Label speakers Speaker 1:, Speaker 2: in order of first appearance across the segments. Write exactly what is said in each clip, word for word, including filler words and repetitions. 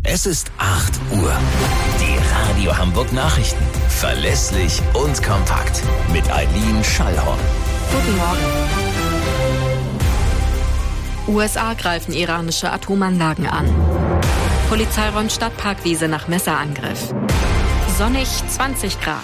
Speaker 1: Es ist acht Uhr. Die Radio Hamburg Nachrichten. Verlässlich und kompakt. Mit Eileen Schallhorn.
Speaker 2: Guten Morgen. U S A greifen iranische Atomanlagen an. Polizei räumt Stadtparkwiese nach Messerangriff. Sonnig zwanzig Grad.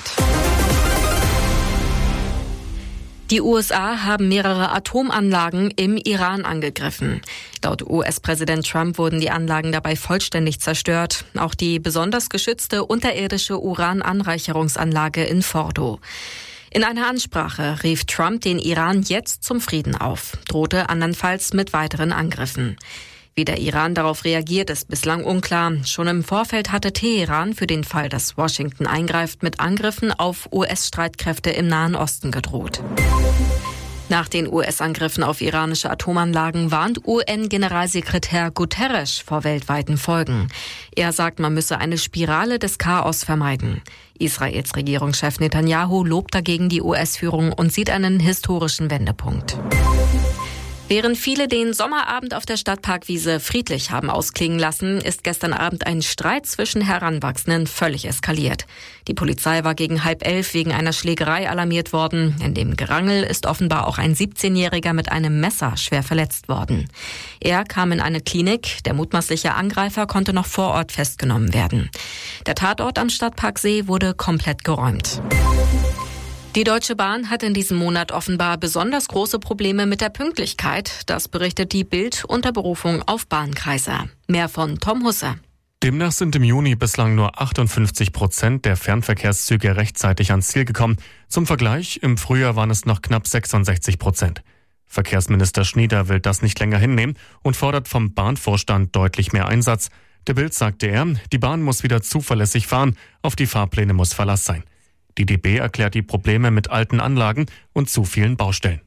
Speaker 2: Die U S A haben mehrere Atomanlagen im Iran angegriffen. Laut U S-Präsident Trump wurden die Anlagen dabei vollständig zerstört. Auch die besonders geschützte unterirdische Urananreicherungsanlage in Fordo. In einer Ansprache rief Trump den Iran jetzt zum Frieden auf, drohte andernfalls mit weiteren Angriffen. Wie der Iran darauf reagiert, ist bislang unklar. Schon im Vorfeld hatte Teheran für den Fall, dass Washington eingreift, mit Angriffen auf U S-Streitkräfte im Nahen Osten gedroht. Nach den U S-Angriffen auf iranische Atomanlagen warnt U N-Generalsekretär Guterres vor weltweiten Folgen. Er sagt, man müsse eine Spirale des Chaos vermeiden. Israels Regierungschef Netanyahu lobt dagegen die U S-Führung und sieht einen historischen Wendepunkt. Während viele den Sommerabend auf der Stadtparkwiese friedlich haben ausklingen lassen, ist gestern Abend ein Streit zwischen Heranwachsenden völlig eskaliert. Die Polizei war gegen halb elf wegen einer Schlägerei alarmiert worden. In dem Gerangel ist offenbar auch ein siebzehnjähriger mit einem Messer schwer verletzt worden. Er kam in eine Klinik. Der mutmaßliche Angreifer konnte noch vor Ort festgenommen werden. Der Tatort am Stadtparksee wurde komplett geräumt. Die Deutsche Bahn hat in diesem Monat offenbar besonders große Probleme mit der Pünktlichkeit. Das berichtet die Bild unter Berufung auf Bahnkreise. Mehr von Tom Husse.
Speaker 3: Demnach sind im Juni bislang nur achtundfünfzig Prozent der Fernverkehrszüge rechtzeitig ans Ziel gekommen. Zum Vergleich, im Frühjahr waren es noch knapp sechsundsechzig Prozent. Verkehrsminister Schnieder will das nicht länger hinnehmen und fordert vom Bahnvorstand deutlich mehr Einsatz. Der Bild sagte er, die Bahn muss wieder zuverlässig fahren, auf die Fahrpläne muss Verlass sein. Die D B erklärt die Probleme mit alten Anlagen und zu vielen Baustellen.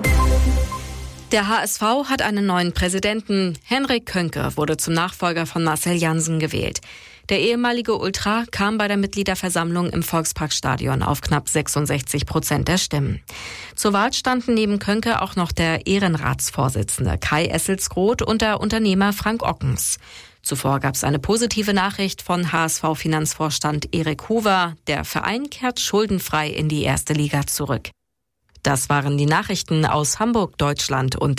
Speaker 2: Der H S V hat einen neuen Präsidenten. Henrik Könke wurde zum Nachfolger von Marcel Jansen gewählt. Der ehemalige Ultra kam bei der Mitgliederversammlung im Volksparkstadion auf knapp sechsundsechzig Prozent der Stimmen. Zur Wahl standen neben Könke auch noch der Ehrenratsvorsitzende Kai Esselsgroth und der Unternehmer Frank Ockens. Zuvor gab es eine positive Nachricht von H S V-Finanzvorstand Erik Huber. Der Verein kehrt schuldenfrei in die erste Liga zurück. Das waren die Nachrichten aus Hamburg, Deutschland und